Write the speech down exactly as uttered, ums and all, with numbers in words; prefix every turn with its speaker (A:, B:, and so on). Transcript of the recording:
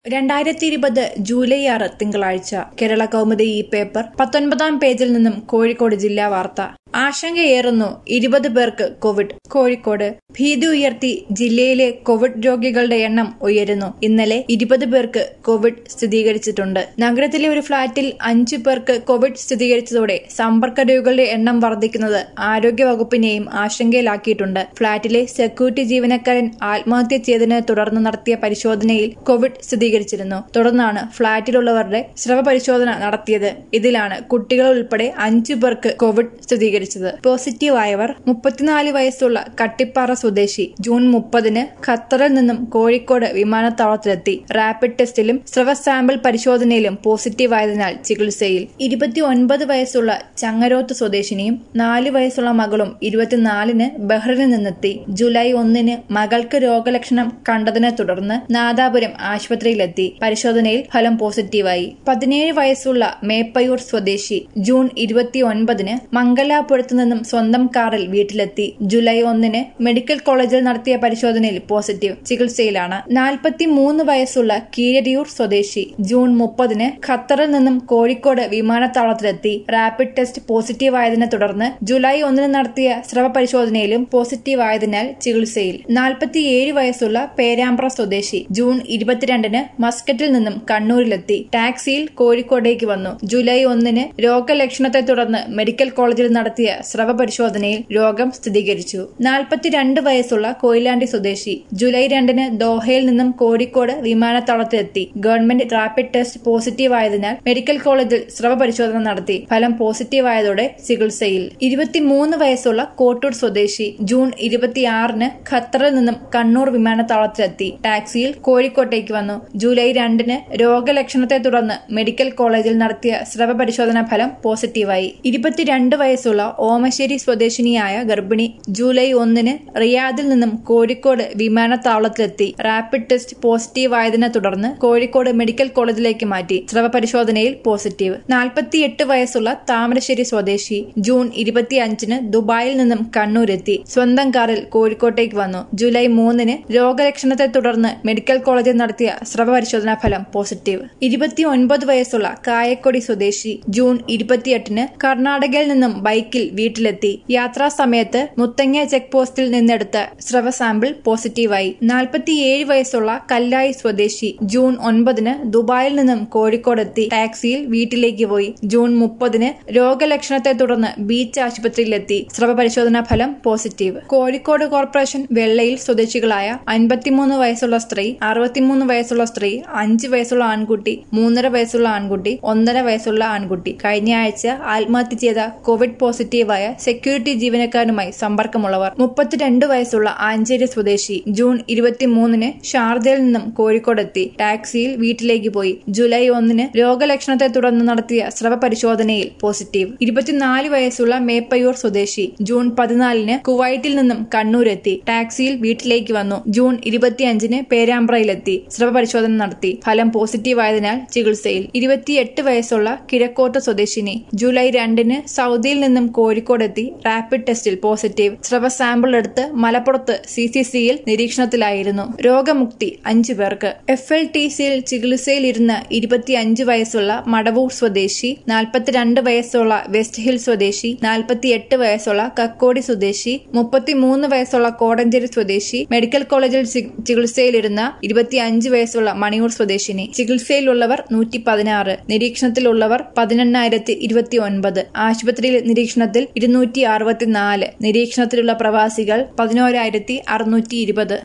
A: രണ്ടായിരത്തി ഇരുപത് ജൂലൈ ആറ് തിങ്കളാഴ്ച കേരള കൗമുദി ഈ പേപ്പർ പത്തൊൻപതാം പേജിൽ നിന്നും കോഴിക്കോട് ജില്ലാ വാർത്ത. ആശങ്കയേറുന്നു, ഇരുപത് പേർക്ക് കോവിഡ്. കോഴിക്കോട് ഭീതി ഉയർത്തി ജില്ലയിലെ കോവിഡ് രോഗികളുടെ എണ്ണം ഉയരുന്നു. ഇന്നലെ ഇരുപത് പേർക്ക് കോവിഡ് സ്ഥിരീകരിച്ചിട്ടുണ്ട്. നഗരത്തിലെ ഒരു ഫ്ളാറ്റിൽ അഞ്ചു പേർക്ക് കോവിഡ് സ്ഥിരീകരിച്ചതോടെ സമ്പർക്ക രോഗികളുടെ എണ്ണം വർദ്ധിക്കുന്നത് ആരോഗ്യവകുപ്പിനെയും ആശങ്കയിലാക്കിയിട്ടുണ്ട്. ഫ്ളാറ്റിലെ സെക്യൂരിറ്റി ജീവനക്കാരൻ ആത്മഹത്യ ചെയ്തതിനെ തുടർന്ന് നടത്തിയ പരിശോധനയിൽ കോവിഡ് സ്ഥിരീകരിച്ചിരുന്നു. തുടർന്നാണ് ഫ്ളാറ്റിലുള്ളവരുടെ സ്രവ പരിശോധന നടത്തിയത്. ഇതിലാണ് കുട്ടികൾ ഉൾപ്പെടെ അഞ്ചു പേർക്ക് കോവിഡ് സ്ഥിരീകരിച്ചത്. പോസിറ്റീവ് ആയവർ മുപ്പത്തിനാല് വയസ്സുള്ള കട്ടിപ്പാറ സ്വദേശി ജൂൺ മുപ്പതിന് ഖത്തറിൽ നിന്നും കോഴിക്കോട് വിമാനത്താവളത്തിലെത്തി. റാപ്പിഡ് ടെസ്റ്റിലും സ്രവ സാമ്പിൾ പരിശോധനയിലും പോസിറ്റീവ് ആയതിനാൽ ചികിത്സയിൽ. ഇരുപത്തി ഒൻപത് വയസ്സുള്ള ചങ്ങരോത്ത് സ്വദേശിനിയും നാല് വയസ്സുള്ള മകളും ഇരുപത്തിനാലിന് ബഹ്റിനിൽ നിന്നെത്തി. ജൂലൈ ഒന്നിന് മകൾക്ക് രോഗലക്ഷണം കണ്ടതിനെ തുടർന്ന് നാദാപുരം ആശുപത്രിയിലെത്തി. പരിശോധനയിൽ ഫലം പോസിറ്റീവായി. പതിനേഴ് വയസ്സുള്ള മേപ്പയൂർ സ്വദേശി ജൂൺ ഇരുപത്തി ഒൻപതിന് മംഗലാപുരത്തു നിന്നും സ്വന്തം കാറിൽ വീട്ടിലെത്തി. ജൂലൈ ഒന്നിന് മെഡിക്കൽ കോളേജിൽ നടത്തിയ പരിശോധനയിൽ പോസിറ്റീവ്, ചികിത്സയിലാണ്. നാൽപ്പത്തി മൂന്ന് വയസ്സുള്ള കീഴരിയൂർ സ്വദേശി ജൂൺ മുപ്പതിന് ഖത്തറിൽ നിന്നും കോഴിക്കോട് വിമാനത്താവളത്തിലെത്തി. റാപ്പിഡ് ടെസ്റ്റ് പോസിറ്റീവ് ആയതിനെ തുടർന്ന് ജൂലൈ ഒന്നിന് നടത്തിയ സ്രവ പരിശോധനയിലും പോസിറ്റീവ് ആയതിനാൽ ചികിത്സയിൽ. നാൽപ്പത്തിയേഴ് വയസ്സുള്ള പേരാമ്പ്ര സ്വദേശി ജൂൺ ഇരുപത്തിരണ്ടിന് മസ്കറ്റിൽ നിന്നും കണ്ണൂരിലെത്തി. ടാക്സിയിൽ കോഴിക്കോടേക്ക് വന്നു. ജൂലൈ ഒന്നിന് രോഗലക്ഷണത്തെ തുടർന്ന് മെഡിക്കൽ കോളേജിൽ നടത്തിയ സ്രവ പരിശോധനയിൽ രോഗം സ്ഥിരീകരിച്ചു. നാൽപ്പത്തിരണ്ട് വയസ്സുള്ള കൊയിലാണ്ടി സ്വദേശി ജൂലൈ രണ്ടിന് ദോഹയിൽ നിന്നും കോഴിക്കോട് വിമാനത്താവളത്തിലെത്തി. ഗവൺമെന്റ് റാപ്പിഡ് ടെസ്റ്റ് പോസിറ്റീവ് ആയതിനാൽ മെഡിക്കൽ കോളേജിൽ സ്രവ പരിശോധന നടത്തി. ഫലം പോസിറ്റീവ് ആയതോടെ ചികിത്സയിൽ. ഇരുപത്തിമൂന്ന് വയസ്സുള്ള കോട്ടൂർ സ്വദേശി ജൂൺ ഇരുപത്തിയാറിന് ഖത്തറിൽ നിന്നും കണ്ണൂർ വിമാനത്താവളത്തിലെത്തി. ടാക്സിയിൽ കോഴിക്കോട്ടേക്ക് വന്നു. ജൂലൈ രണ്ടിന് രോഗലക്ഷണത്തെ തുടർന്ന് മെഡിക്കൽ കോളേജിൽ നടത്തിയ സ്രവ പരിശോധനാ ഫലം പോസിറ്റീവായി. ഇരുപത്തിരണ്ട് വയസ്സുള്ള ഓമശ്ശേരി സ്വദേശിനിയായ ഗർഭിണി ജൂലൈ ഒന്നിന് റിയാദിൽ നിന്നും കോഴിക്കോട് വിമാനത്താവളത്തിലെത്തി. റാപ്പിഡ് ടെസ്റ്റ് പോസിറ്റീവ് ആയതിനെ തുടർന്ന് കോഴിക്കോട് മെഡിക്കൽ കോളേജിലേക്ക് മാറ്റി. സ്രവ പരിശോധനയിൽ പോസിറ്റീവ്. നാൽപ്പത്തിയെട്ട് വയസ്സുള്ള താമരശ്ശേരി സ്വദേശി ജൂൺ ഇരുപത്തിയഞ്ചിന് ദുബായിൽ നിന്നും കണ്ണൂരെത്തി. സ്വന്തം കാറിൽ കോഴിക്കോട്ടേക്ക് വന്നു. ജൂലൈ മൂന്നിന് രോഗലക്ഷണത്തെ തുടർന്ന് മെഡിക്കൽ കോളേജിൽ നടത്തിയ സ്രവ പരിശോധനാ ഫലം പോസിറ്റീവ്. ഇരുപത്തിയൊൻപത് വയസ്സുള്ള കായക്കൊടി സ്വദേശി ജൂൺ ഇരുപത്തിയെട്ടിന് കർണാടകയിൽ നിന്നും ബൈക്കിൽ വീട്ടിലെത്തി. യാത്രാ സമയത്ത് മുത്തങ്ങ ചെക്ക് പോസ്റ്റിൽ നിന്നെടുത്ത സ്രവ സാമ്പിൾ പോസിറ്റീവായി. നാൽപ്പത്തിയേഴ് വയസ്സുള്ള കല്ലായി സ്വദേശി ജൂൺ ഒൻപതിന് ദുബായിൽ നിന്നും കോഴിക്കോടെത്തി. ടാക്സിയിൽ വീട്ടിലേക്ക് പോയി. ജൂൺ മുപ്പതിന് രോഗലക്ഷണത്തെ തുടർന്ന് ബീച്ച് ആശുപത്രിയിലെത്തി. സ്രവ പരിശോധനാ ഫലം പോസിറ്റീവ്. കോഴിക്കോട് കോർപ്പറേഷൻ വെള്ളയിൽ സ്വദേശികളായ അൻപത്തിമൂന്ന് വയസ്സുള്ള സ്ത്രീ, അറുപത്തിമൂന്ന് വയസ്സുള്ള സ്ത്രീ, അഞ്ച് വയസ്സുള്ള ആൺകുട്ടി, മൂന്നര വയസ്സുള്ള ആൺകുട്ടി, ഒന്നര വയസ്സുള്ള ആൺകുട്ടി കഴിഞ്ഞ ആഴ്ച ആത്മഹത്യ ചെയ്ത കോവിഡ് പോസിറ്റീവായ സെക്യൂരിറ്റി ജീവനക്കാരനുമായി സമ്പർക്കമുള്ളവർ. മുപ്പത്തിരണ്ട് വയസ്സുള്ള ആഞ്ചേരി സ്വദേശി ജൂൺ ഇരുപത്തിമൂന്നിന് ഷാർജയിൽ നിന്നും കോഴിക്കോടെത്തി. ടാക്സിയിൽ വീട്ടിലേക്ക് പോയി. ജൂലൈ ഒന്നിന് രോഗലക്ഷണത്തെ തുടർന്ന് നടത്തിയ സ്രവ പരിശോധനയിൽ പോസിറ്റീവ്. ഇരുപത്തിനാല് വയസ്സുള്ള മേപ്പയൂർ സ്വദേശി ജൂൺ പതിനാലിന് കുവൈറ്റിൽ നിന്നും കണ്ണൂരെത്തി. ടാക്സിയിൽ വീട്ടിലേക്ക് വന്നു. ജൂൺ ഇരുപത്തിയഞ്ചിന് പേരാമ്പ്രയിലെത്തി. സ്രവ പരിശോധന നടത്തി. ഫലം പോസിറ്റീവ് ആയതിനാൽ ചികിത്സയിൽ. ഇരുപത്തിയെട്ട് വയസ്സുള്ള കിഴക്കോട്ട് സ്വദേശിനി ജൂലൈ രണ്ടിന് സൗദിയിൽ നിന്നും കോഴിക്കോടെത്തി. റാപ്പിഡ് ടെസ്റ്റിൽ പോസിറ്റീവ്. സ്രവ സാമ്പിൾ എടുത്ത് മലപ്പുറത്ത് സി സി സിയിൽ നിരീക്ഷണത്തിലായിരുന്നു. രോഗമുക്തി അഞ്ചു പേർക്ക്. എഫ് എൽ ടി സിയിൽ ചികിത്സയിലിരുന്ന ഇരുപത്തിയഞ്ച് വയസ്സുള്ള മടവൂർ സ്വദേശി, നാൽപ്പത്തിരണ്ട് വയസ്സുള്ള വെസ്റ്റ് ഹിൽ സ്വദേശി, നാൽപ്പത്തിയെട്ട് വയസ്സുള്ള കക്കോടി സ്വദേശി, മുപ്പത്തിമൂന്ന് വയസ്സുള്ള കോടഞ്ചേരി സ്വദേശി, മെഡിക്കൽ കോളേജിൽ ചികിത്സയിലിരുന്ന ഇരുപത്തിയഞ്ച് വയസ്സുള്ള മണിയൂർ സ്വദേശിനി. ചികിത്സയിലുള്ളവർ നൂറ്റി പതിനാറ്. നിരീക്ഷണത്തിലുള്ളവർ പതിനെണ്ണായിരത്തി ഇരുപത്തി ഒൻപത്. ആശുപത്രിയിൽ നിരീക്ഷണത്തിൽ ഇരുന്നൂറ്റി അറുപത്തിനാല്. നിരീക്ഷണത്തിലുള്ള പ്രവാസികൾ പതിനോരായിരത്തി അറുന്നൂറ്റി ഇരുപത്.